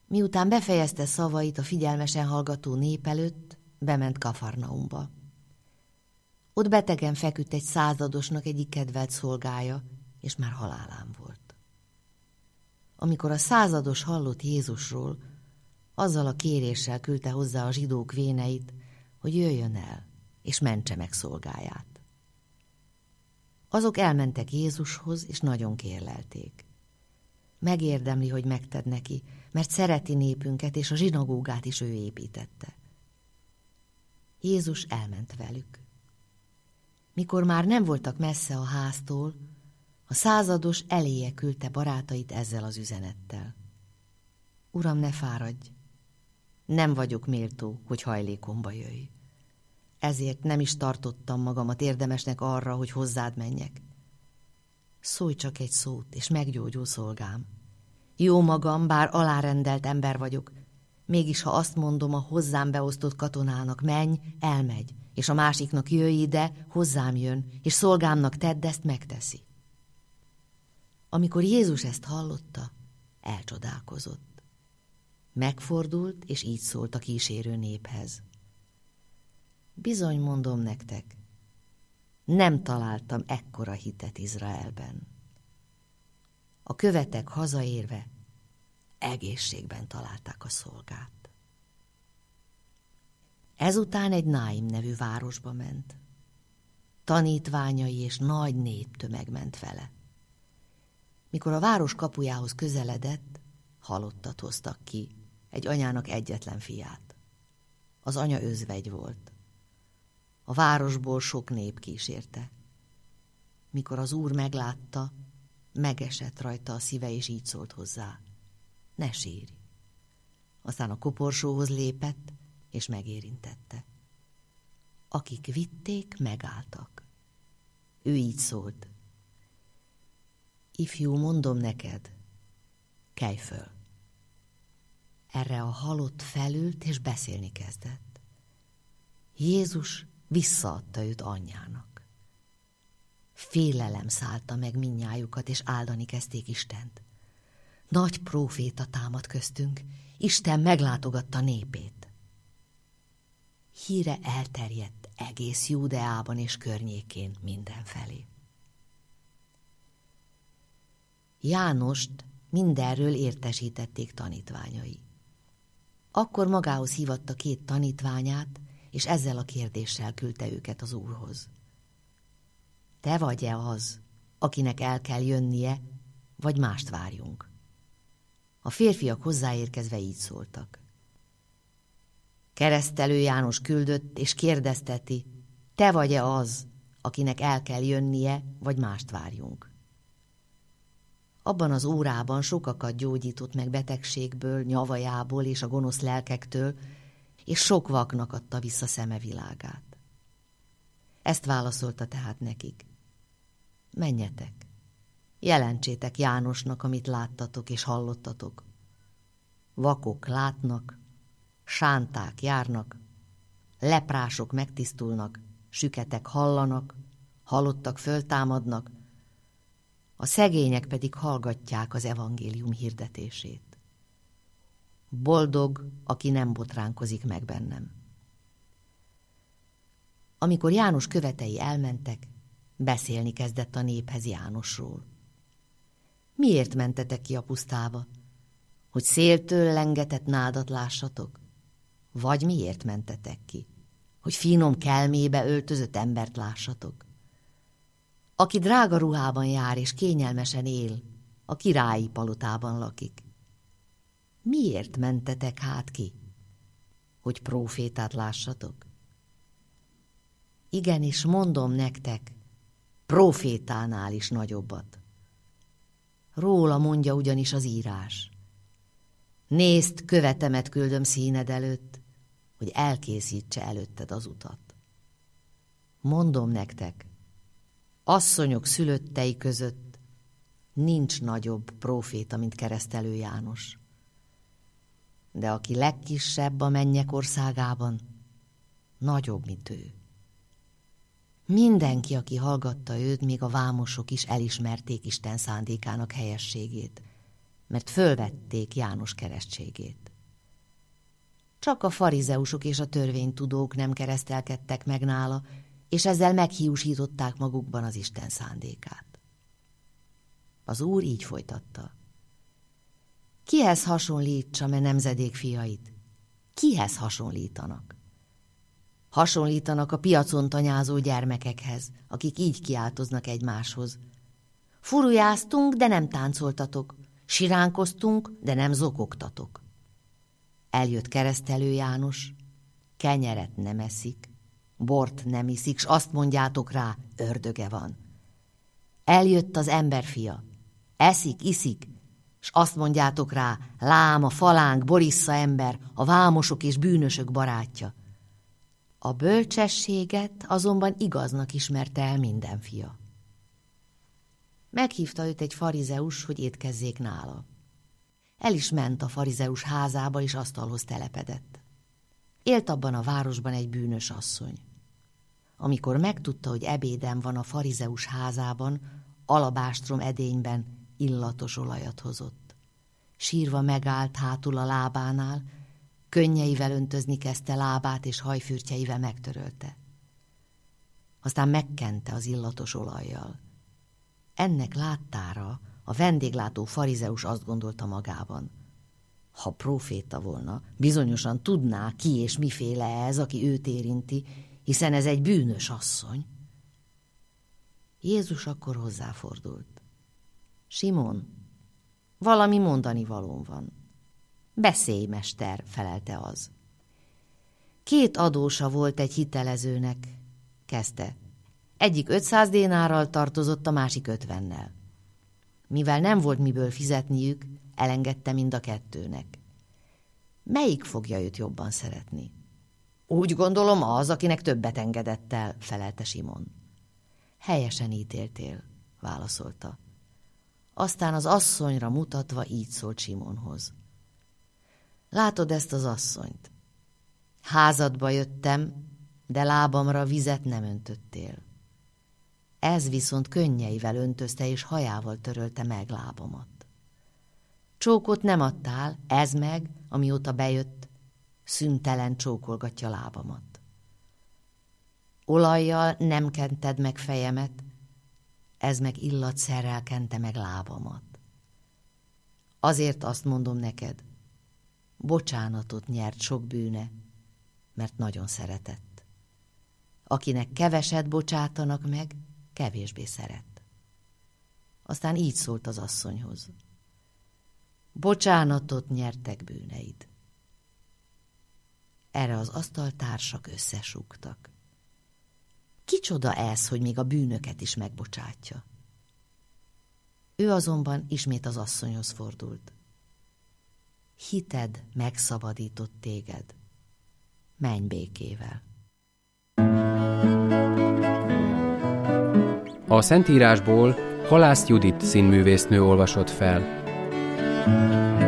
Miután befejezte szavait a figyelmesen hallgató nép előtt, bement Kafarnaumba. Ott betegen feküdt egy századosnak egyik kedvelt szolgája, és már halálán volt. Amikor a százados hallott Jézusról, azzal a kéréssel küldte hozzá a zsidók véneit, hogy jöjjön el, és mentse meg szolgáját. Azok elmentek Jézushoz, és nagyon kérlelték. Megérdemli, hogy megted neki, mert szereti népünket, és a zsinagógát is ő építette. Jézus elment velük. Mikor már nem voltak messze a háztól, a százados eléje küldte barátait ezzel az üzenettel. Uram, ne fáradj! Nem vagyok méltó, hogy hajlékomba jöjj. Ezért nem is tartottam magamat érdemesnek arra, hogy hozzád menjek. Szólj csak egy szót, és meggyógyul szolgám. Jó magam, bár alárendelt ember vagyok, mégis ha azt mondom a hozzám beosztott katonának, menj, elmegy, és a másiknak jöjj ide, hozzám jön, és szolgámnak tedd, ezt megteszi. Amikor Jézus ezt hallotta, elcsodálkozott. Megfordult, és így szólt a kísérő néphez. Bizony mondom nektek, nem találtam ekkora hitet Izraelben. A követek hazaérve egészségben találták a szolgát. Ezután egy Náim nevű városba ment. Tanítványai és nagy néptömeg ment vele. Mikor a város kapujához közeledett, halottat hoztak ki, egy anyának egyetlen fiát. Az anya özvegy volt. A városból sok nép kísérte. Mikor az Úr meglátta, megesett rajta a szíve, és így szólt hozzá. Ne sírj! Aztán a koporsóhoz lépett, és megérintette. Akik vitték, megálltak. Ő így szólt. Ifjú, mondom neked, kelj föl! Erre a halott felült, és beszélni kezdett. Jézus visszaadta őt anyjának. Félelem szállta meg mindnyájukat, és áldani kezdték Istent. Nagy próféta támad köztünk, Isten meglátogatta népét. Híre elterjedt egész Júdeában és környékén mindenfelé. Jánost mindenről értesítették tanítványai. Akkor magához hívatta 2 tanítványát, és ezzel a kérdéssel küldte őket az Úrhoz. Te vagy-e az, akinek el kell jönnie, vagy mást várjunk? A férfiak hozzáérkezve így szóltak. Keresztelő János küldött, és kérdezteti, te vagy-e az, akinek el kell jönnie, vagy mást várjunk? Abban az órában sokakat gyógyított meg betegségből, nyavajából és a gonosz lelkektől, és sok vaknak adta vissza szeme világát. Ezt válaszolta tehát nekik. Menjetek, jelentsétek Jánosnak, amit láttatok és hallottatok. Vakok látnak, sánták járnak, leprások megtisztulnak, süketek hallanak, halottak föltámadnak, a szegények pedig hallgatják az evangélium hirdetését. Boldog, aki nem botránkozik meg bennem. Amikor János követei elmentek, beszélni kezdett a néphez Jánosról. Miért mentetek ki a pusztába? Hogy széltől lengetett nádat lássatok? Vagy miért mentetek ki? Hogy finom kelmébe öltözött embert lássatok? Aki drága ruhában jár és kényelmesen él, a királyi palotában lakik. Miért mentetek hát ki? Hogy prófétát lássatok? Igenis, mondom nektek, prófétánál is nagyobbat. Róla mondja ugyanis az írás. Nézd, követemet küldöm színed előtt, hogy elkészítse előtted az utat. Mondom nektek, asszonyok szülöttei között nincs nagyobb próféta, mint Keresztelő János. De aki legkisebb a mennyek országában, nagyobb, mint ő. Mindenki, aki hallgatta őt, még a vámosok is elismerték Isten szándékának helyességét. mert fölvették János keresztségét. Csak a farizeusok és a törvénytudók nem keresztelkedtek meg nála, és ezzel meghiúsították magukban az Isten szándékát. Az Úr így folytatta. Kihez hasonlítsam e nemzedék fiait? Kihez hasonlítanak? Hasonlítanak a piacon tanyázó gyermekekhez, akik így kiáltoznak egymáshoz. Furujáztunk, de nem táncoltatok, siránkoztunk, de nem zokogtatok. Eljött Keresztelő János, kenyeret nem eszik, bort nem iszik, s azt mondjátok rá, ördöge van. Eljött az emberfia, eszik, iszik, s azt mondjátok rá, lám a falánk, Borissza ember, a vámosok és bűnösök barátja. A bölcsességet azonban igaznak ismerte el minden fia. Meghívta őt egy farizeus, hogy étkezzék nála. El is ment a farizeus házába, és asztalhoz telepedett. Élt abban a városban egy bűnös asszony. Amikor megtudta, hogy ebéden van a farizeus házában, alabástrom edényben illatos olajat hozott. Sírva megállt hátul a lábánál, könnyeivel öntözni kezdte lábát, és hajfürtjeivel megtörölte. Aztán megkente az illatos olajjal. Ennek láttára a vendéglátó farizeus azt gondolta magában. Ha próféta volna, bizonyosan tudná, ki és miféle ez, aki őt érinti, hiszen ez egy bűnös asszony. Jézus akkor hozzáfordult. Simon, valami mondani valóm van. Beszélj, mester, felelte az. 2 adósa volt egy hitelezőnek, kezdte. Egyik 500 dénárral tartozott, a másik 50-nel. Mivel nem volt miből fizetniük, elengedte mind a 2-nek. Melyik fogja őt jobban szeretni? Úgy gondolom az, akinek többet engedett el, felelte Simon. Helyesen ítéltél, válaszolta. Aztán az asszonyra mutatva így szólt Simonhoz. Látod ezt az asszonyt? Házadba jöttem, de lábamra vizet nem öntöttél. Ez viszont könnyeivel öntözte, és hajával törölte meg lábamat. Csókot nem adtál, ez meg, amióta bejött, szüntelen csókolgatja lábamat. Olajjal nem kented meg fejemet, ez meg illatszerrel kente meg lábamat. Azért azt mondom neked, bocsánatot nyert sok bűne, mert nagyon szeretett. Akinek keveset bocsátanak meg, kevésbé szeret. Aztán így szólt az asszonyhoz. Bocsánatot nyertek bűneid. Erre az asztaltársak összesúgtak. Kicsoda ez, hogy még a bűnöket is megbocsátja? Ő azonban ismét az asszonyhoz fordult. Hited megszabadított téged. Menj békével. A Szentírásból Halász Judit színművésznő olvasott fel.